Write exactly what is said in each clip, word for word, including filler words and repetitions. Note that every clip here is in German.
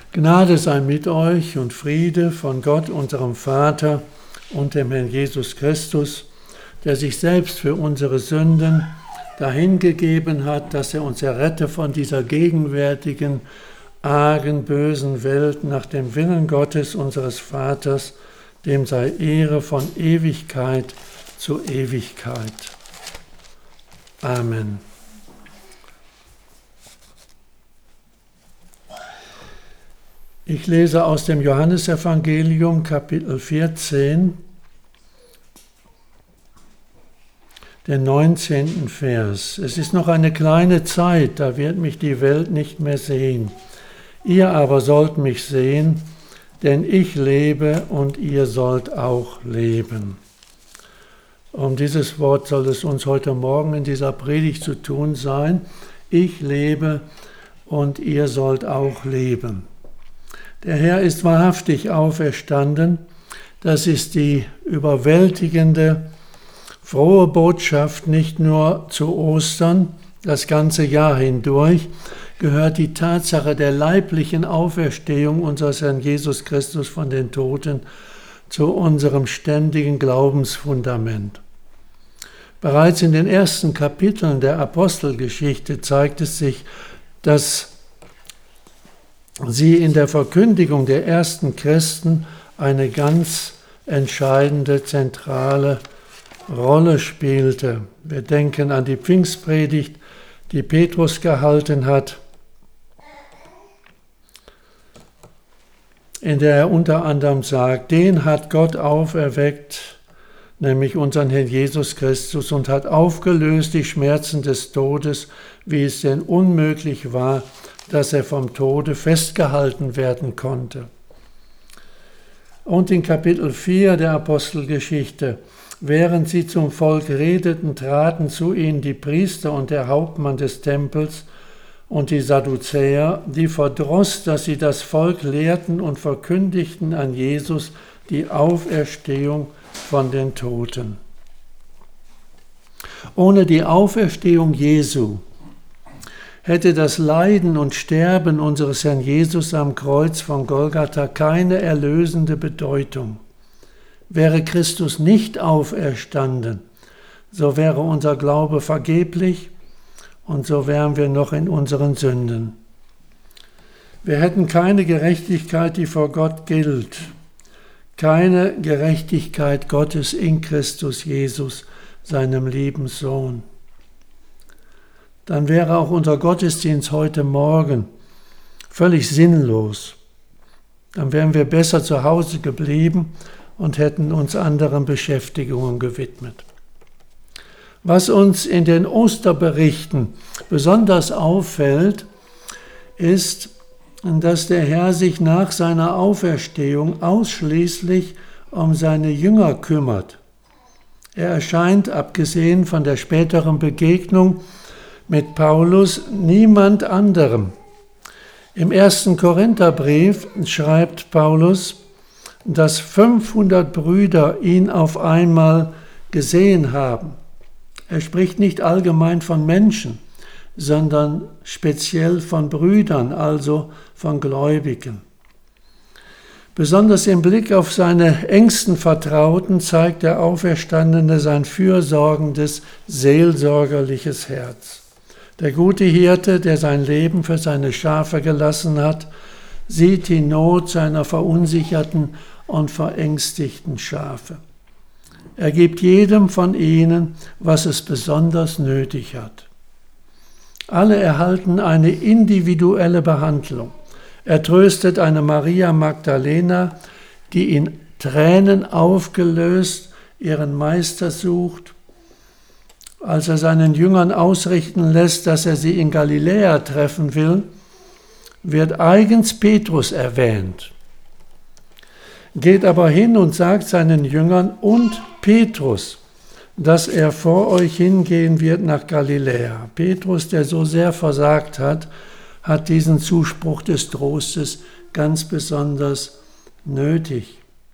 Gnade sei mit euch und Friede von Gott, unserem Vater und dem Herrn Jesus Christus, der sich selbst für unsere Sünden dahingegeben hat, dass er uns errette von dieser gegenwärtigen, argen, bösen Welt nach dem Willen Gottes, unseres Vaters, dem sei Ehre von Ewigkeit zu Ewigkeit. Amen. Ich lese aus dem Johannesevangelium, Kapitel vierzehn, den neunzehnten Vers. Es ist noch eine kleine Zeit, da wird mich die Welt nicht mehr sehen. Ihr aber sollt mich sehen, denn ich lebe und ihr sollt auch leben. Um dieses Wort soll es uns heute Morgen in dieser Predigt zu tun sein. Ich lebe und ihr sollt auch leben. Der Herr ist wahrhaftig auferstanden. Das ist die überwältigende, frohe Botschaft, nicht nur zu Ostern, das ganze Jahr hindurch gehört die Tatsache der leiblichen Auferstehung unseres Herrn Jesus Christus von den Toten zu unserem ständigen Glaubensfundament. Bereits in den ersten Kapiteln der Apostelgeschichte zeigt es sich, dass sie in der Verkündigung der ersten Christen eine ganz entscheidende, zentrale Rolle spielte. Wir denken an die Pfingstpredigt, die Petrus gehalten hat, in der er unter anderem sagt, den hat Gott auferweckt, nämlich unseren Herrn Jesus Christus, und hat aufgelöst die Schmerzen des Todes, wie es denn unmöglich war, dass er vom Tode festgehalten werden konnte. Und in Kapitel vier der Apostelgeschichte, während sie zum Volk redeten, traten zu ihnen die Priester und der Hauptmann des Tempels und die Sadduzäer, die verdross, dass sie das Volk lehrten und verkündigten an Jesus die Auferstehung von den Toten. Ohne die Auferstehung Jesu hätte das Leiden und Sterben unseres Herrn Jesus am Kreuz von Golgatha keine erlösende Bedeutung. Wäre Christus nicht auferstanden, so wäre unser Glaube vergeblich und so wären wir noch in unseren Sünden. Wir hätten keine Gerechtigkeit, die vor Gott gilt, keine Gerechtigkeit Gottes in Christus Jesus, seinem lieben Sohn. Dann wäre auch unser Gottesdienst heute Morgen völlig sinnlos. Dann wären wir besser zu Hause geblieben und hätten uns anderen Beschäftigungen gewidmet. Was uns in den Osterberichten besonders auffällt, ist, dass der Herr sich nach seiner Auferstehung ausschließlich um seine Jünger kümmert. Er erscheint, abgesehen von der späteren Begegnung mit Paulus, niemand anderem. Im ersten Korintherbrief schreibt Paulus, dass fünfhundert Brüder ihn auf einmal gesehen haben. Er spricht nicht allgemein von Menschen, sondern speziell von Brüdern, also von Gläubigen. Besonders im Blick auf seine engsten Vertrauten zeigt der Auferstandene sein fürsorgendes, seelsorgerliches Herz. Der gute Hirte, der sein Leben für seine Schafe gelassen hat, sieht die Not seiner verunsicherten und verängstigten Schafe. Er gibt jedem von ihnen, was es besonders nötig hat. Alle erhalten eine individuelle Behandlung. Er tröstet eine Maria Magdalena, die in Tränen aufgelöst ihren Meister sucht. Als er seinen Jüngern ausrichten lässt, dass er sie in Galiläa treffen will, wird eigens Petrus erwähnt. Geht aber hin und sagt seinen Jüngern und Petrus, dass er vor euch hingehen wird nach Galiläa. Petrus, der so sehr versagt hat, hat diesen Zuspruch des Trostes ganz besonders nötig.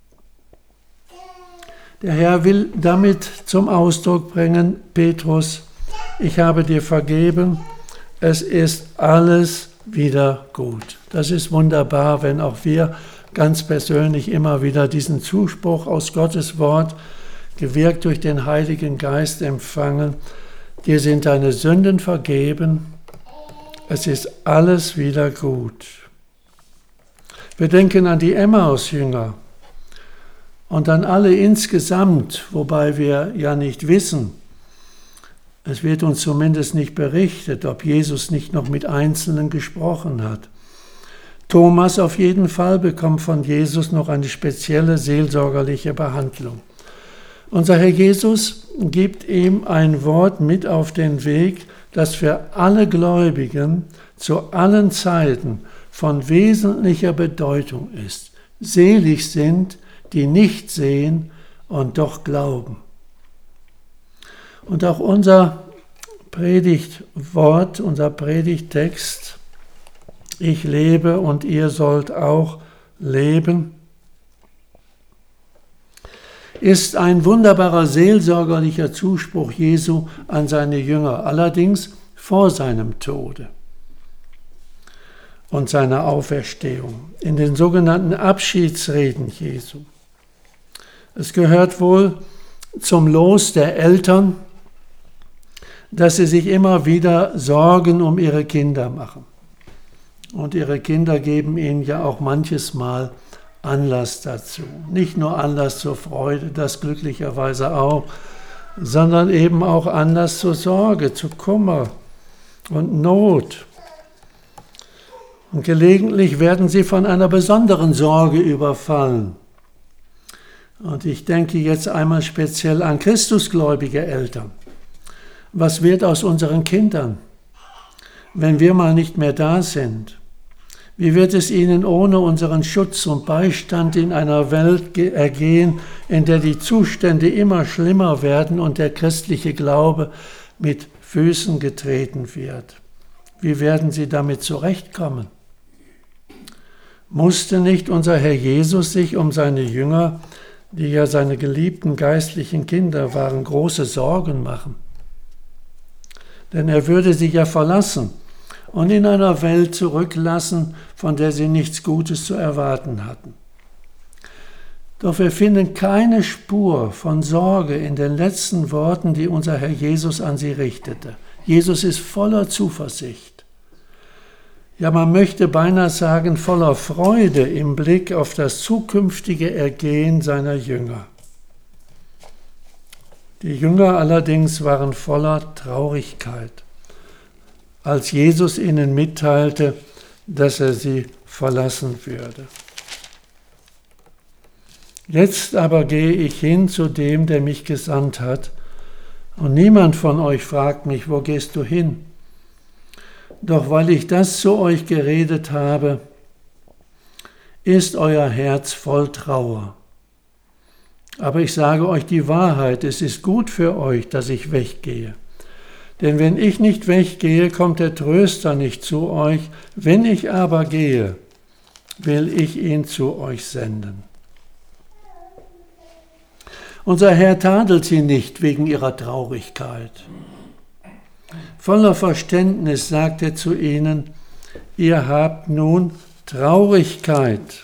Der Herr will damit zum Ausdruck bringen, Petrus, ich habe dir vergeben, es ist alles wieder gut. Das ist wunderbar, wenn auch wir ganz persönlich immer wieder diesen Zuspruch aus Gottes Wort, gewirkt durch den Heiligen Geist, empfangen. Dir sind deine Sünden vergeben, es ist alles wieder gut. Wir denken an die Emmaus-Jünger und an alle insgesamt, wobei wir ja nicht wissen, es wird uns zumindest nicht berichtet, ob Jesus nicht noch mit Einzelnen gesprochen hat. Thomas auf jeden Fall bekommt von Jesus noch eine spezielle seelsorgerliche Behandlung. Unser Herr Jesus gibt ihm ein Wort mit auf den Weg, das für alle Gläubigen zu allen Zeiten von wesentlicher Bedeutung ist. Selig sind, die nicht sehen und doch glauben. Und auch unser Predigtwort, unser Predigttext, ich lebe und ihr sollt auch leben, ist ein wunderbarer seelsorgerlicher Zuspruch Jesu an seine Jünger, allerdings vor seinem Tode und seiner Auferstehung, in den sogenannten Abschiedsreden Jesu. Es gehört wohl zum Los der Eltern, dass sie sich immer wieder Sorgen um ihre Kinder machen. Und ihre Kinder geben ihnen ja auch manches Mal Anlass dazu. Nicht nur Anlass zur Freude, das glücklicherweise auch, sondern eben auch Anlass zur Sorge, zu Kummer und Not. Und gelegentlich werden sie von einer besonderen Sorge überfallen. Und ich denke jetzt einmal speziell an christusgläubige Eltern. Was wird aus unseren Kindern, wenn wir mal nicht mehr da sind? Wie wird es ihnen ohne unseren Schutz und Beistand in einer Welt ergehen, in der die Zustände immer schlimmer werden und der christliche Glaube mit Füßen getreten wird? Wie werden sie damit zurechtkommen? Musste nicht unser Herr Jesus sich um seine Jünger, die ja seine geliebten geistlichen Kinder waren, große Sorgen machen? Denn er würde sie ja verlassen und in einer Welt zurücklassen, von der sie nichts Gutes zu erwarten hatten. Doch wir finden keine Spur von Sorge in den letzten Worten, die unser Herr Jesus an sie richtete. Jesus ist voller Zuversicht. Ja, man möchte beinahe sagen, voller Freude im Blick auf das zukünftige Ergehen seiner Jünger. Die Jünger allerdings waren voller Traurigkeit, als Jesus ihnen mitteilte, dass er sie verlassen würde. Jetzt aber gehe ich hin zu dem, der mich gesandt hat, und niemand von euch fragt mich, wo gehst du hin? Doch weil ich das zu euch geredet habe, ist euer Herz voll Trauer. Aber ich sage euch die Wahrheit, es ist gut für euch, dass ich weggehe. Denn wenn ich nicht weggehe, kommt der Tröster nicht zu euch. Wenn ich aber gehe, will ich ihn zu euch senden. Unser Herr tadelt sie nicht wegen ihrer Traurigkeit. Voller Verständnis sagt er zu ihnen, ihr habt nun Traurigkeit.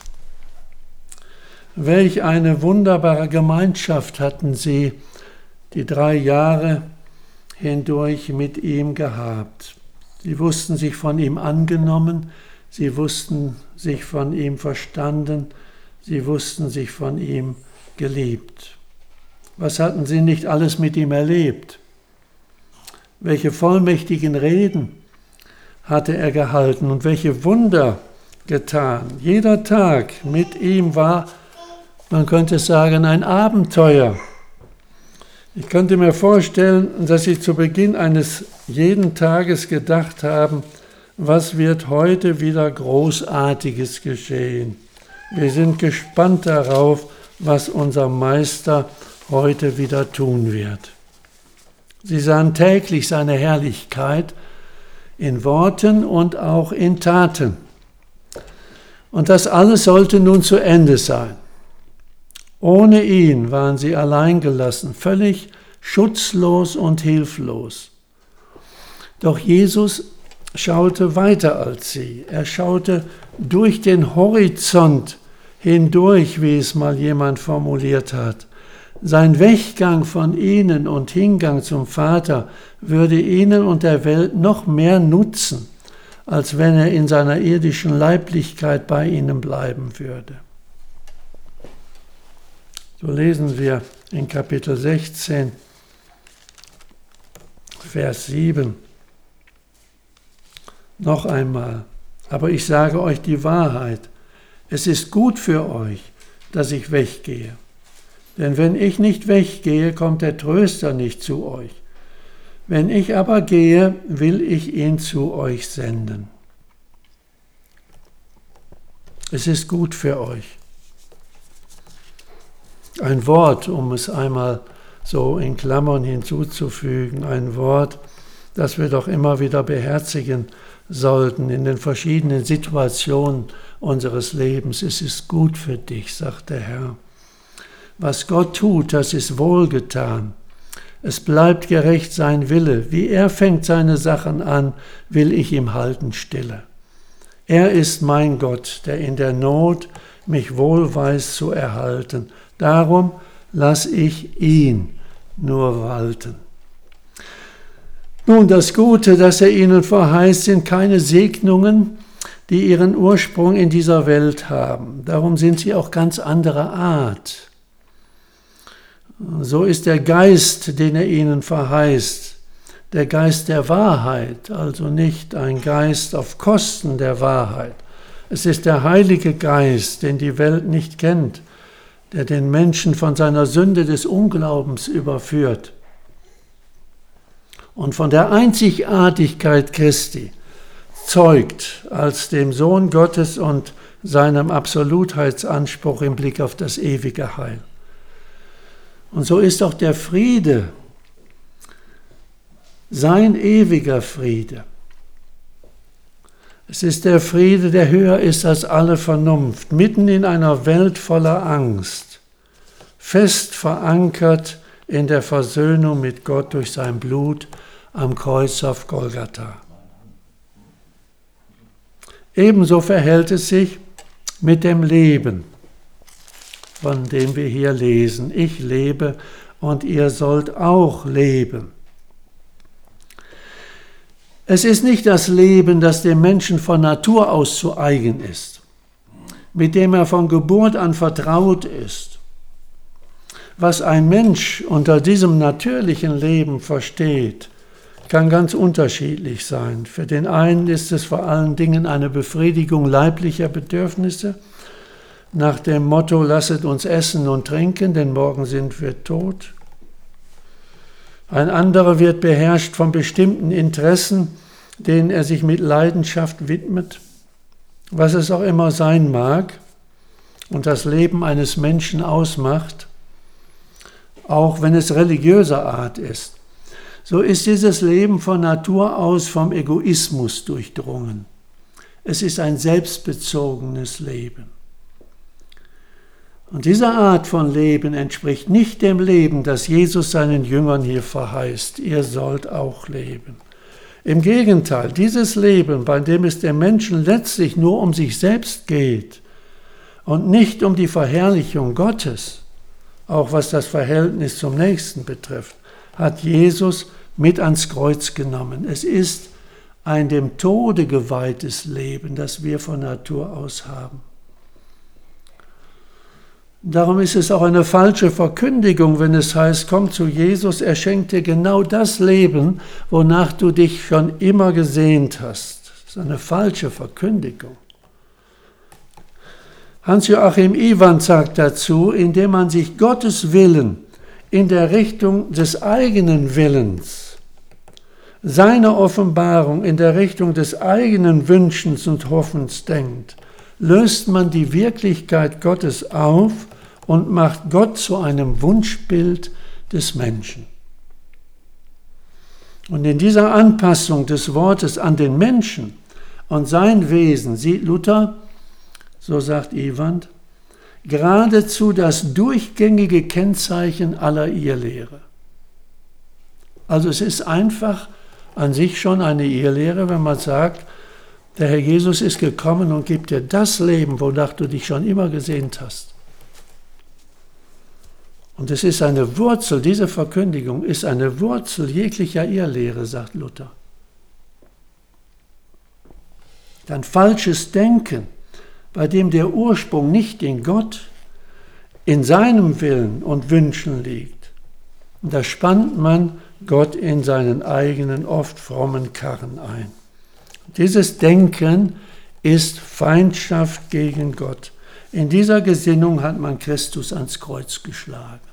Welch eine wunderbare Gemeinschaft hatten sie die drei Jahre hindurch mit ihm gehabt. Sie wussten sich von ihm angenommen, sie wussten sich von ihm verstanden, sie wussten sich von ihm geliebt. Was hatten sie nicht alles mit ihm erlebt? Welche vollmächtigen Reden hatte er gehalten und welche Wunder getan. Jeder Tag mit ihm war, man könnte sagen, ein Abenteuer. Ich könnte mir vorstellen, dass sie zu Beginn eines jeden Tages gedacht haben, was wird heute wieder Großartiges geschehen? Wir sind gespannt darauf, was unser Meister heute wieder tun wird. Sie sahen täglich seine Herrlichkeit in Worten und auch in Taten. Und das alles sollte nun zu Ende sein. Ohne ihn waren sie alleingelassen, völlig schutzlos und hilflos. Doch Jesus schaute weiter als sie. Er schaute durch den Horizont hindurch, wie es mal jemand formuliert hat. Sein Weggang von ihnen und Hingang zum Vater würde ihnen und der Welt noch mehr nutzen, als wenn er in seiner irdischen Leiblichkeit bei ihnen bleiben würde. So lesen wir in Kapitel sechzehn, Vers sieben. Noch einmal, aber ich sage euch die Wahrheit. Es ist gut für euch, dass ich weggehe. Denn wenn ich nicht weggehe, kommt der Tröster nicht zu euch. Wenn ich aber gehe, will ich ihn zu euch senden. Es ist gut für euch. Ein Wort, um es einmal so in Klammern hinzuzufügen, ein Wort, das wir doch immer wieder beherzigen sollten in den verschiedenen Situationen unseres Lebens. Es ist gut für dich, sagt der Herr. Was Gott tut, das ist wohlgetan. Es bleibt gerecht sein Wille. Wie er fängt seine Sachen an, will ich ihm halten stille. Er ist mein Gott, der in der Not mich wohl weiß zu erhalten. Darum lass ich ihn nur walten. Nun, das Gute, das er ihnen verheißt, sind keine Segnungen, die ihren Ursprung in dieser Welt haben. Darum sind sie auch ganz anderer Art. So ist der Geist, den er ihnen verheißt, der Geist der Wahrheit, also nicht ein Geist auf Kosten der Wahrheit. Es ist der Heilige Geist, den die Welt nicht kennt, der den Menschen von seiner Sünde des Unglaubens überführt und von der Einzigartigkeit Christi zeugt als dem Sohn Gottes und seinem Absolutheitsanspruch im Blick auf das ewige Heil. Und so ist auch der Friede, sein ewiger Friede. Es ist der Friede, der höher ist als alle Vernunft, mitten in einer Welt voller Angst, fest verankert in der Versöhnung mit Gott durch sein Blut am Kreuz auf Golgatha. Ebenso verhält es sich mit dem Leben, von dem wir hier lesen. Ich lebe und ihr sollt auch leben. Es ist nicht das Leben, das dem Menschen von Natur aus zu eigen ist, mit dem er von Geburt an vertraut ist. Was ein Mensch unter diesem natürlichen Leben versteht, kann ganz unterschiedlich sein. Für den einen ist es vor allen Dingen eine Befriedigung leiblicher Bedürfnisse, nach dem Motto, lasset uns essen und trinken, denn morgen sind wir tot. Ein anderer wird beherrscht von bestimmten Interessen, denen er sich mit Leidenschaft widmet, was es auch immer sein mag und das Leben eines Menschen ausmacht, auch wenn es religiöser Art ist. So ist dieses Leben von Natur aus vom Egoismus durchdrungen. Es ist ein selbstbezogenes Leben. Und diese Art von Leben entspricht nicht dem Leben, das Jesus seinen Jüngern hier verheißt. Ihr sollt auch leben. Im Gegenteil, dieses Leben, bei dem es dem Menschen letztlich nur um sich selbst geht und nicht um die Verherrlichung Gottes, auch was das Verhältnis zum Nächsten betrifft, hat Jesus mit ans Kreuz genommen. Es ist ein dem Tode geweihtes Leben, das wir von Natur aus haben. Darum ist es auch eine falsche Verkündigung, wenn es heißt, komm zu Jesus, er schenkt dir genau das Leben, wonach du dich schon immer gesehnt hast. Das ist eine falsche Verkündigung. Hans-Joachim Ewand sagt dazu, indem man sich Gottes Willen in der Richtung des eigenen Willens, seine Offenbarung in der Richtung des eigenen Wünschens und Hoffens denkt, löst man die Wirklichkeit Gottes auf und macht Gott zu einem Wunschbild des Menschen. Und in dieser Anpassung des Wortes an den Menschen und sein Wesen sieht Luther, so sagt Ewand, geradezu das durchgängige Kennzeichen aller Irrlehre. Also es ist einfach an sich schon eine Irrlehre, wenn man sagt, der Herr Jesus ist gekommen und gibt dir das Leben, wonach du dich schon immer gesehnt hast. Und es ist eine Wurzel, diese Verkündigung ist eine Wurzel jeglicher Irrlehre, sagt Luther. Ein falsches Denken, bei dem der Ursprung nicht in Gott, in seinem Willen und Wünschen liegt. Und da spannt man Gott in seinen eigenen, oft frommen Karren ein. Dieses Denken ist Feindschaft gegen Gott. In dieser Gesinnung hat man Christus ans Kreuz geschlagen.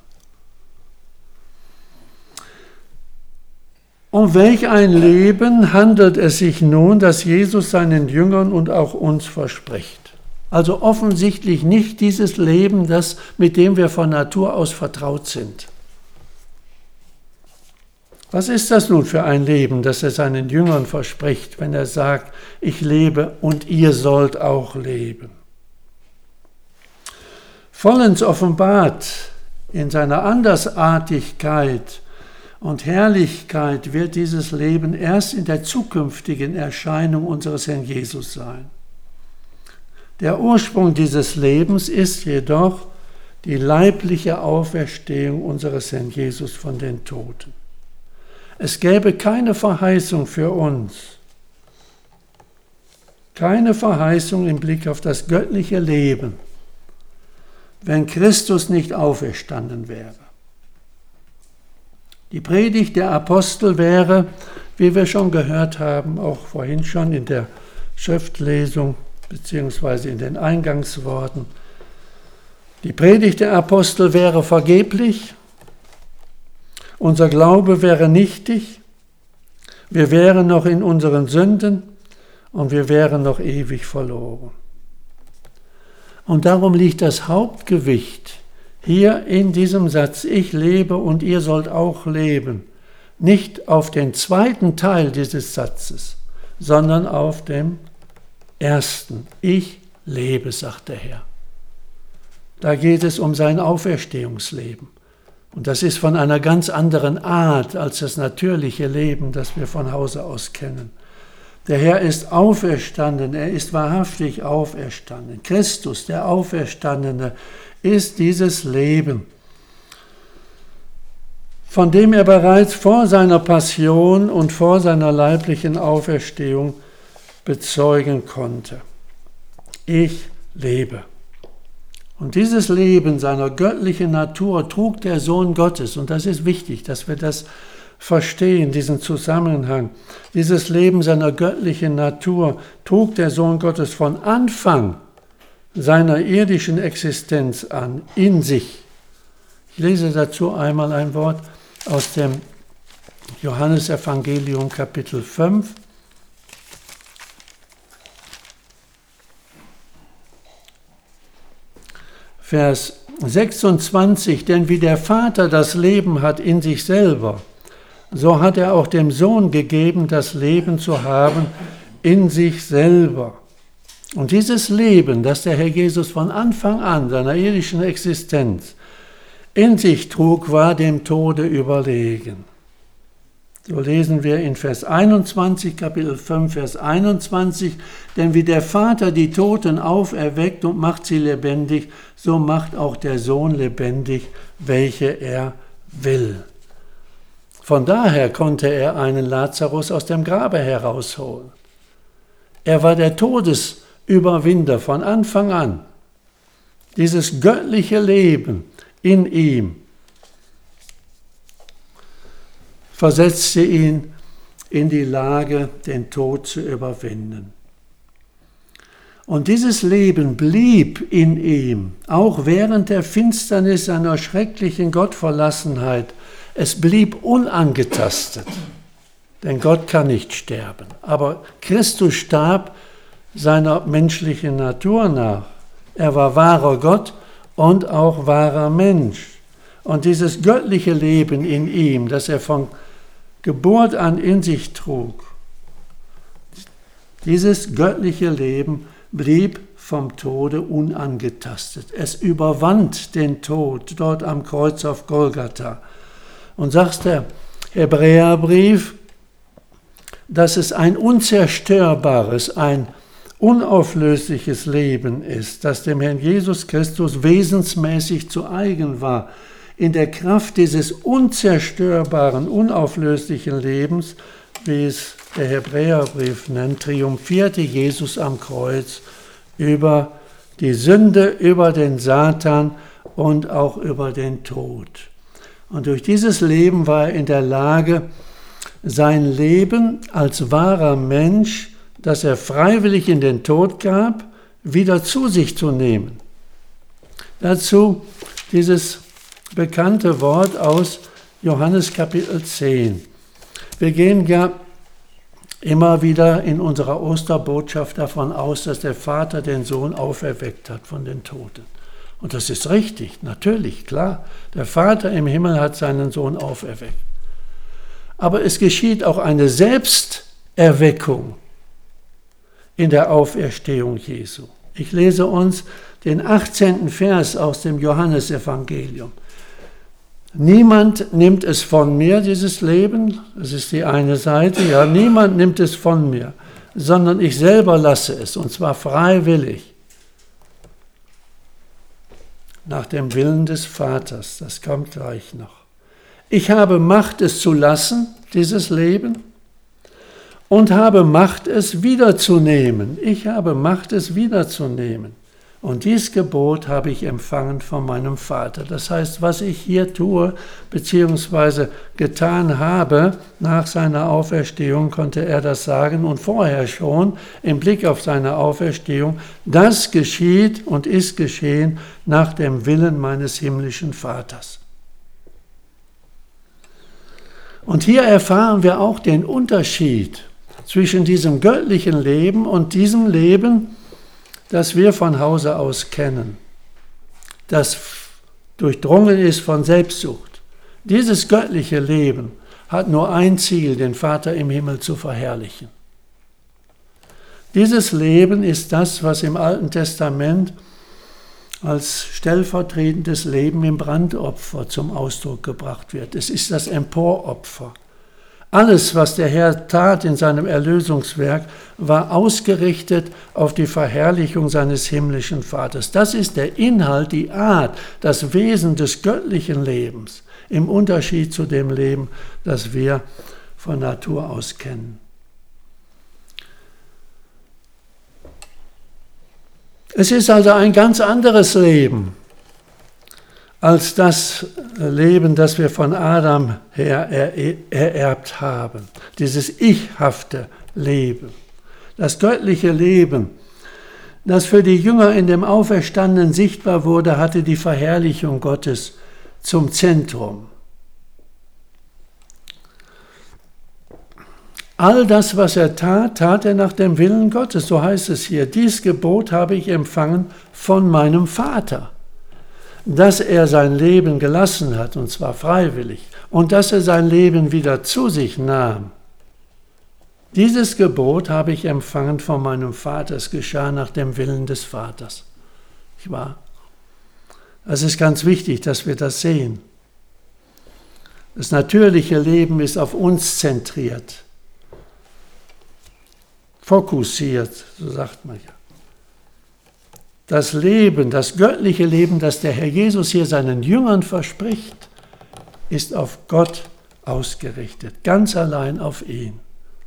Um welch ein Leben handelt es sich nun, das Jesus seinen Jüngern und auch uns verspricht? Also offensichtlich nicht dieses Leben, das, mit dem wir von Natur aus vertraut sind. Was ist das nun für ein Leben, das er seinen Jüngern verspricht, wenn er sagt, ich lebe und ihr sollt auch leben? Vollends offenbart in seiner Andersartigkeit und Herrlichkeit wird dieses Leben erst in der zukünftigen Erscheinung unseres Herrn Jesus sein. Der Ursprung dieses Lebens ist jedoch die leibliche Auferstehung unseres Herrn Jesus von den Toten. Es gäbe keine Verheißung für uns, keine Verheißung im Blick auf das göttliche Leben, wenn Christus nicht auferstanden wäre. Die Predigt der Apostel wäre, wie wir schon gehört haben, auch vorhin schon in der Schriftlesung beziehungsweise in den Eingangsworten, die Predigt der Apostel wäre vergeblich, unser Glaube wäre nichtig, wir wären noch in unseren Sünden und wir wären noch ewig verloren. Und darum liegt das Hauptgewicht hier in diesem Satz, ich lebe und ihr sollt auch leben, nicht auf den zweiten Teil dieses Satzes, sondern auf dem ersten. Ich lebe, sagt der Herr. Da geht es um sein Auferstehungsleben. Und das ist von einer ganz anderen Art als das natürliche Leben, das wir von Hause aus kennen. Der Herr ist auferstanden, er ist wahrhaftig auferstanden. Christus, der Auferstandene, ist dieses Leben, von dem er bereits vor seiner Passion und vor seiner leiblichen Auferstehung bezeugen konnte. Ich lebe. Und dieses Leben seiner göttlichen Natur trug der Sohn Gottes, und das ist wichtig, dass wir das verstehen, diesen Zusammenhang. Dieses Leben seiner göttlichen Natur trug der Sohn Gottes von Anfang seiner irdischen Existenz an, in sich. Ich lese dazu einmal ein Wort aus dem Johannesevangelium Kapitel fünf. Vers sechsundzwanzig, denn wie der Vater das Leben hat in sich selber, so hat er auch dem Sohn gegeben, das Leben zu haben in sich selber. Und dieses Leben, das der Herr Jesus von Anfang an seiner irdischen Existenz in sich trug, war dem Tode überlegen. So lesen wir in Vers einundzwanzig, Kapitel fünf, Vers einundzwanzig, denn wie der Vater die Toten auferweckt und macht sie lebendig, so macht auch der Sohn lebendig, welche er will. Von daher konnte er einen Lazarus aus dem Grabe herausholen. Er war der Todesüberwinder von Anfang an. Dieses göttliche Leben in ihm versetzte ihn in die Lage, den Tod zu überwinden. Und dieses Leben blieb in ihm, auch während der Finsternis seiner schrecklichen Gottverlassenheit. Es blieb unangetastet, denn Gott kann nicht sterben. Aber Christus starb seiner menschlichen Natur nach. Er war wahrer Gott und auch wahrer Mensch. Und dieses göttliche Leben in ihm, das er von Geburt an in sich trug, dieses göttliche Leben blieb vom Tode unangetastet. Es überwand den Tod dort am Kreuz auf Golgatha. Und sagt der Hebräerbrief, dass es ein unzerstörbares, ein unauflösliches Leben ist, das dem Herrn Jesus Christus wesensmäßig zu eigen war. In der Kraft dieses unzerstörbaren, unauflöslichen Lebens, wie es der Hebräerbrief nennt, triumphierte Jesus am Kreuz über die Sünde, über den Satan und auch über den Tod. Und durch dieses Leben war er in der Lage, sein Leben als wahrer Mensch, das er freiwillig in den Tod gab, wieder zu sich zu nehmen. Dazu dieses bekannte Wort aus Johannes Kapitel zehn. Wir gehen ja immer wieder in unserer Osterbotschaft davon aus, dass der Vater den Sohn auferweckt hat von den Toten. Und das ist richtig, natürlich, klar. Der Vater im Himmel hat seinen Sohn auferweckt. Aber es geschieht auch eine Selbsterweckung in der Auferstehung Jesu. Ich lese uns den achtzehnten Vers aus dem Johannesevangelium. Niemand nimmt es von mir, dieses Leben, das ist die eine Seite, ja, niemand nimmt es von mir, sondern ich selber lasse es, und zwar freiwillig, nach dem Willen des Vaters, das kommt gleich noch. Ich habe Macht, es zu lassen, dieses Leben, und habe Macht, es wiederzunehmen. Ich habe Macht, es wiederzunehmen. Und dies Gebot habe ich empfangen von meinem Vater. Das heißt, was ich hier tue, beziehungsweise getan habe, nach seiner Auferstehung konnte er das sagen und vorher schon im Blick auf seine Auferstehung, das geschieht und ist geschehen nach dem Willen meines himmlischen Vaters. Und hier erfahren wir auch den Unterschied zwischen diesem göttlichen Leben und diesem Leben, das wir von Hause aus kennen, das durchdrungen ist von Selbstsucht. Dieses göttliche Leben hat nur ein Ziel, den Vater im Himmel zu verherrlichen. Dieses Leben ist das, was im Alten Testament als stellvertretendes Leben im Brandopfer zum Ausdruck gebracht wird. Es ist das Emporopfer. Alles, was der Herr tat in seinem Erlösungswerk, war ausgerichtet auf die Verherrlichung seines himmlischen Vaters. Das ist der Inhalt, die Art, das Wesen des göttlichen Lebens, im Unterschied zu dem Leben, das wir von Natur aus kennen. Es ist also ein ganz anderes Leben als das Leben, das wir von Adam her ererbt haben. Dieses ichhafte Leben. Das göttliche Leben, das für die Jünger in dem Auferstandenen sichtbar wurde, hatte die Verherrlichung Gottes zum Zentrum. All das, was er tat, tat er nach dem Willen Gottes. So heißt es hier, dies Gebot habe ich empfangen von meinem Vater. Dass er sein Leben gelassen hat, und zwar freiwillig, und dass er sein Leben wieder zu sich nahm. Dieses Gebot habe ich empfangen von meinem Vater. Es geschah nach dem Willen des Vaters. Nicht wahr? Es ist ganz wichtig, dass wir das sehen. Das natürliche Leben ist auf uns zentriert, fokussiert, so sagt man ja. Das Leben, das göttliche Leben, das der Herr Jesus hier seinen Jüngern verspricht, ist auf Gott ausgerichtet, ganz allein auf ihn.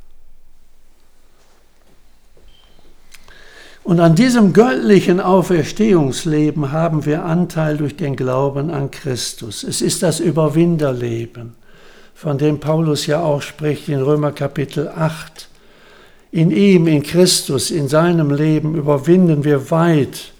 Und an diesem göttlichen Auferstehungsleben haben wir Anteil durch den Glauben an Christus. Es ist das Überwinderleben, von dem Paulus ja auch spricht in Römer Kapitel acht. In ihm, in Christus, in seinem Leben überwinden wir weit.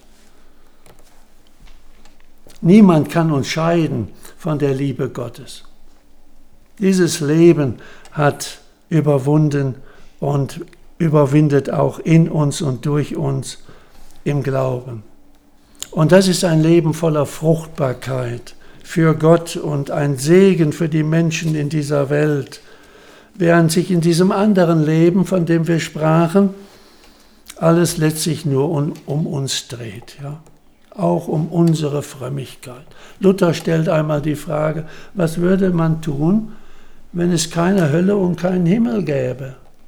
Niemand kann uns scheiden von der Liebe Gottes. Dieses Leben hat überwunden und überwindet auch in uns und durch uns im Glauben. Und das ist ein Leben voller Fruchtbarkeit für Gott und ein Segen für die Menschen in dieser Welt, während sich in diesem anderen Leben, von dem wir sprachen, alles letztlich nur um, um uns dreht, ja? Auch um unsere Frömmigkeit. Luther stellt einmal die Frage, was würde man tun, wenn es keine Hölle und keinen Himmel gäbe?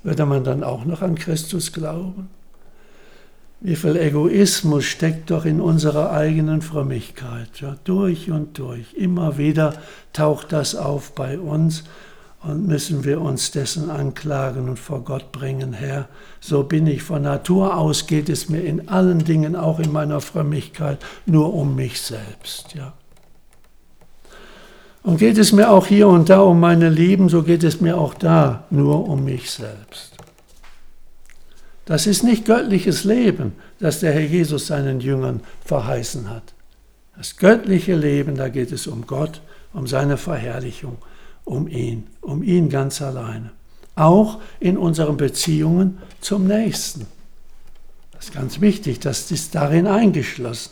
würde man dann auch noch an Christus glauben? Wie viel Egoismus steckt doch in unserer eigenen Frömmigkeit. Ja, durch und durch. Immer wieder taucht das auf bei uns und müssen wir uns dessen anklagen und vor Gott bringen. Herr, so bin ich. Von Natur aus geht es mir in allen Dingen, auch in meiner Frömmigkeit, nur um mich selbst. Ja. Und geht es mir auch hier und da um meine Lieben, so geht es mir auch da nur um mich selbst. Das ist nicht göttliches Leben, das der Herr Jesus seinen Jüngern verheißen hat. Das göttliche Leben, da geht es um Gott, um seine Verherrlichung, um ihn, um ihn ganz alleine. Auch in unseren Beziehungen zum Nächsten. Das ist ganz wichtig, das ist darin eingeschlossen.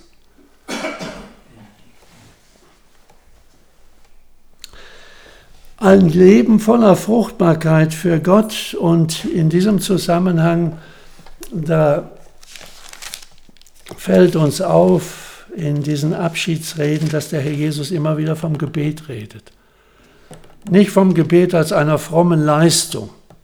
Ein Leben voller Fruchtbarkeit für Gott und in diesem Zusammenhang, da fällt uns auf in diesen Abschiedsreden, dass der Herr Jesus immer wieder vom Gebet redet. Nicht vom Gebet als einer frommen Leistung.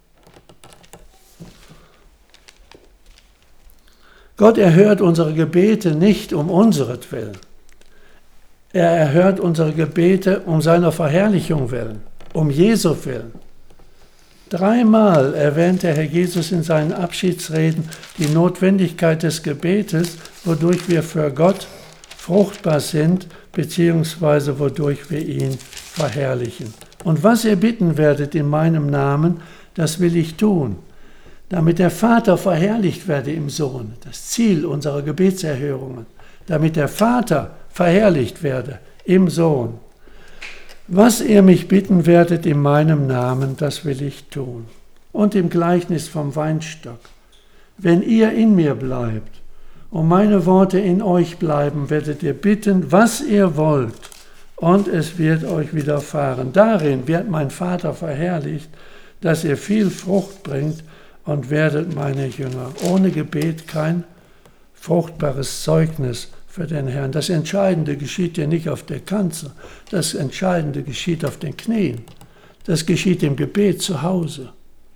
Gott erhört unsere Gebete nicht um unseretwillen. Er erhört unsere Gebete um seiner Verherrlichung willen, um Jesu willen. Dreimal erwähnt der Herr Jesus in seinen Abschiedsreden die Notwendigkeit des Gebetes, wodurch wir für Gott fruchtbar sind, beziehungsweise wodurch wir ihn verherrlichen. Und was ihr bitten werdet in meinem Namen, das will ich tun, damit der Vater verherrlicht werde im Sohn, das Ziel unserer Gebetserhörungen, damit der Vater verherrlicht werde im Sohn. Was ihr mich bitten werdet in meinem Namen, das will ich tun. Und im Gleichnis vom Weinstock. Wenn ihr in mir bleibt und meine Worte in euch bleiben, werdet ihr bitten, was ihr wollt, und es wird euch widerfahren. Darin wird mein Vater verherrlicht, dass ihr viel Frucht bringt und werdet meine Jünger. Ohne Gebet kein fruchtbares Zeugnis für den Herrn. Das Entscheidende geschieht ja nicht auf der Kanzel, das Entscheidende geschieht auf den Knien. Das geschieht im Gebet zu Hause.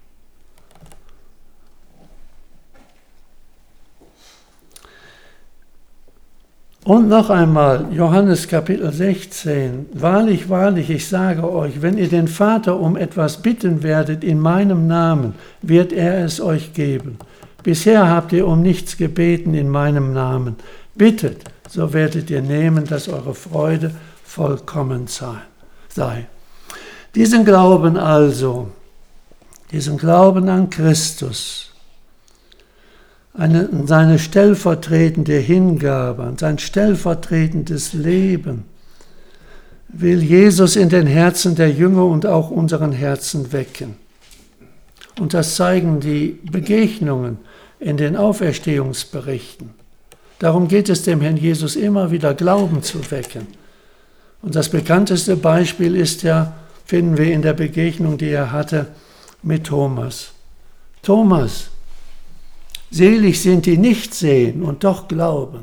Und noch einmal, Johannes Kapitel sechzehn, wahrlich, wahrlich, ich sage euch, wenn ihr den Vater um etwas bitten werdet in meinem Namen, wird er es euch geben. Bisher habt ihr um nichts gebeten in meinem Namen. Bittet, so werdet ihr nehmen, dass eure Freude vollkommen sei. Diesen Glauben also, diesen Glauben an Christus, eine, seine stellvertretende Hingabe, an sein stellvertretendes Leben, will Jesus in den Herzen der Jünger und auch unseren Herzen wecken. Und das zeigen die Begegnungen in den Auferstehungsberichten. Darum geht es dem Herrn Jesus immer wieder, Glauben zu wecken. Und das bekannteste Beispiel ist ja, finden wir in der Begegnung, die er hatte mit Thomas. Thomas, selig sind die nicht sehen und doch glauben.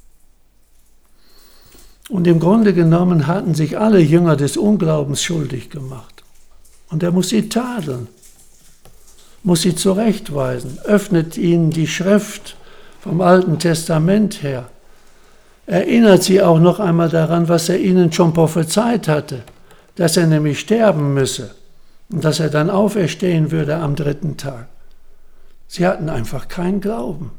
Und im Grunde genommen hatten sich alle Jünger des Unglaubens schuldig gemacht. Und er muss sie tadeln, muss sie zurechtweisen, öffnet ihnen die Schrift vom Alten Testament her, erinnert sie auch noch einmal daran, was er ihnen schon prophezeit hatte, dass er nämlich sterben müsse und dass er dann auferstehen würde am dritten Tag. Sie hatten einfach keinen Glauben.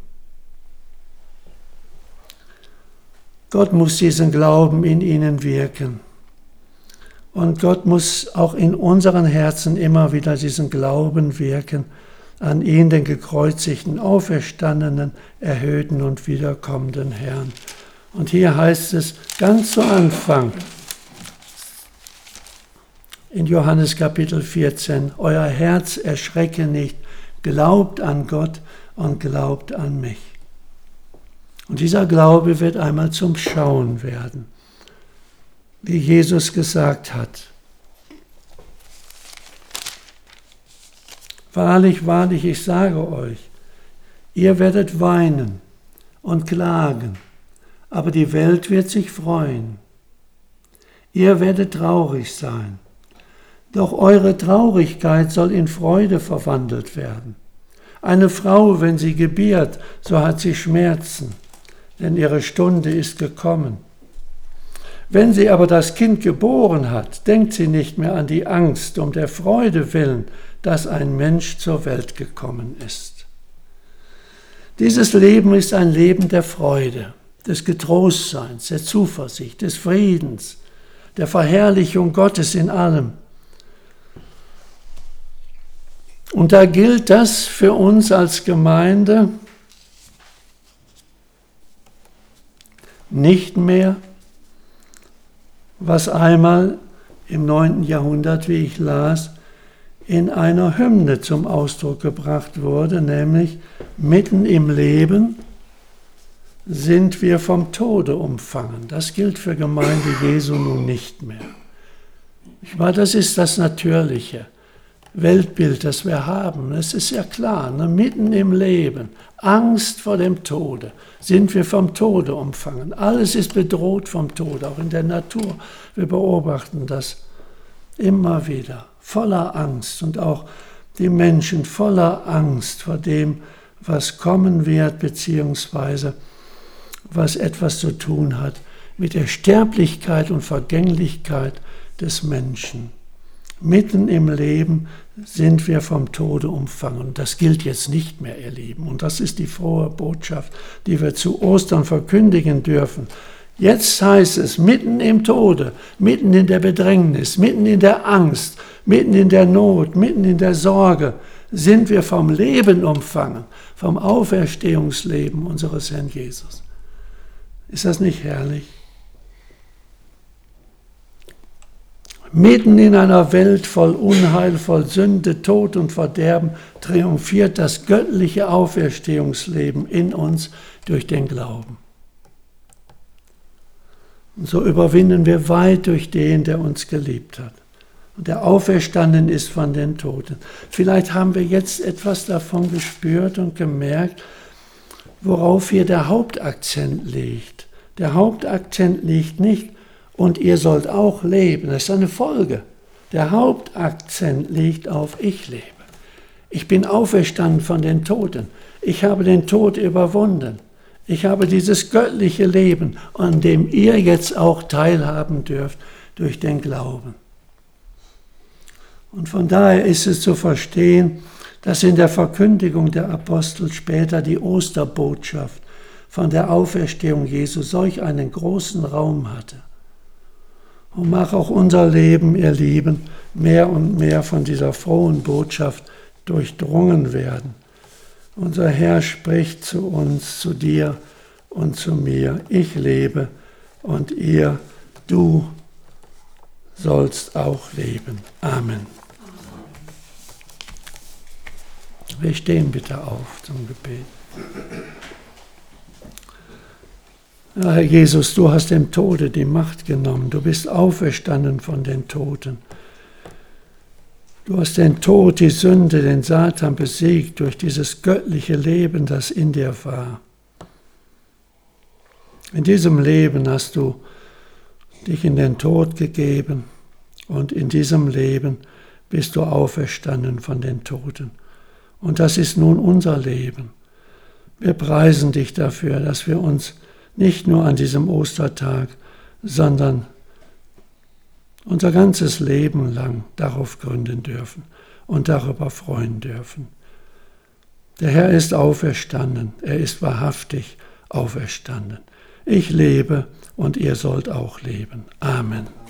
Gott muss diesen Glauben in ihnen wirken. Und Gott muss auch in unseren Herzen immer wieder diesen Glauben wirken, an ihn, den gekreuzigten, auferstandenen, erhöhten und wiederkommenden Herrn. Und hier heißt es ganz zu Anfang in Johannes Kapitel vierzehn, euer Herz erschrecke nicht, glaubt an Gott und glaubt an mich. Und dieser Glaube wird einmal zum Schauen werden, wie Jesus gesagt hat. Wahrlich, wahrlich, ich sage euch, ihr werdet weinen und klagen, aber die Welt wird sich freuen. Ihr werdet traurig sein, Doch eure Traurigkeit soll in Freude verwandelt werden. Eine Frau, wenn sie gebiert, so hat sie Schmerzen, denn ihre Stunde ist gekommen. Wenn sie aber das Kind geboren hat, denkt sie nicht mehr an die Angst um der Freude willen, dass ein Mensch zur Welt gekommen ist. Dieses Leben ist ein Leben der Freude, des Getrostseins, der Zuversicht, des Friedens, der Verherrlichung Gottes in allem. Und da gilt das für uns als Gemeinde nicht mehr, was einmal im neunten Jahrhundert, wie ich las, in einer Hymne zum Ausdruck gebracht wurde, nämlich mitten im Leben sind wir vom Tode umfangen. Das gilt für Gemeinde Jesu nun nicht mehr. Ich meine, das ist das Natürliche Weltbild, das wir haben. Es ist ja klar, ne? Mitten im Leben, Angst vor dem Tode, sind wir vom Tode umfangen. Alles ist bedroht vom Tode, auch in der Natur. Wir beobachten das immer wieder, voller Angst und auch die Menschen voller Angst vor dem, was kommen wird, beziehungsweise was etwas zu tun hat mit der Sterblichkeit und Vergänglichkeit des Menschen. Mitten im Leben sind wir vom Tode umfangen. Und das gilt jetzt nicht mehr, ihr Lieben. Und das ist die frohe Botschaft, die wir zu Ostern verkündigen dürfen. Jetzt heißt es, mitten im Tode, mitten in der Bedrängnis, mitten in der Angst, mitten in der Not, mitten in der Sorge, sind wir vom Leben umfangen, vom Auferstehungsleben unseres Herrn Jesus. Ist das nicht herrlich? Mitten in einer Welt voll Unheil, voll Sünde, Tod und Verderben triumphiert das göttliche Auferstehungsleben in uns durch den Glauben. Und so überwinden wir weit durch den, der uns geliebt hat und der auferstanden ist von den Toten. Vielleicht haben wir jetzt etwas davon gespürt und gemerkt, worauf hier der Hauptakzent liegt. Der Hauptakzent liegt nicht, und ihr sollt auch leben. Das ist eine Folge. Der Hauptakzent liegt auf ich lebe. Ich bin auferstanden von den Toten. Ich habe den Tod überwunden. Ich habe dieses göttliche Leben, an dem ihr jetzt auch teilhaben dürft durch den Glauben. Und von daher ist es zu verstehen, dass in der Verkündigung der Apostel später die Osterbotschaft von der Auferstehung Jesu solch einen großen Raum hatte. Und mach auch unser Leben, ihr Lieben, mehr und mehr von dieser frohen Botschaft durchdrungen werden. Unser Herr spricht zu uns, zu dir und zu mir. Ich lebe und ihr, du sollst auch leben. Amen. Wir stehen bitte auf zum Gebet. Ja, Herr Jesus, du hast dem Tode die Macht genommen. Du bist auferstanden von den Toten. Du hast den Tod, die Sünde, den Satan besiegt durch dieses göttliche Leben, das in dir war. In diesem Leben hast du dich in den Tod gegeben und in diesem Leben bist du auferstanden von den Toten. Und das ist nun unser Leben. Wir preisen dich dafür, dass wir uns nicht nur an diesem Ostertag, sondern unser ganzes Leben lang darauf gründen dürfen und darüber freuen dürfen. Der Herr ist auferstanden, er ist wahrhaftig auferstanden. Ich lebe und ihr sollt auch leben. Amen.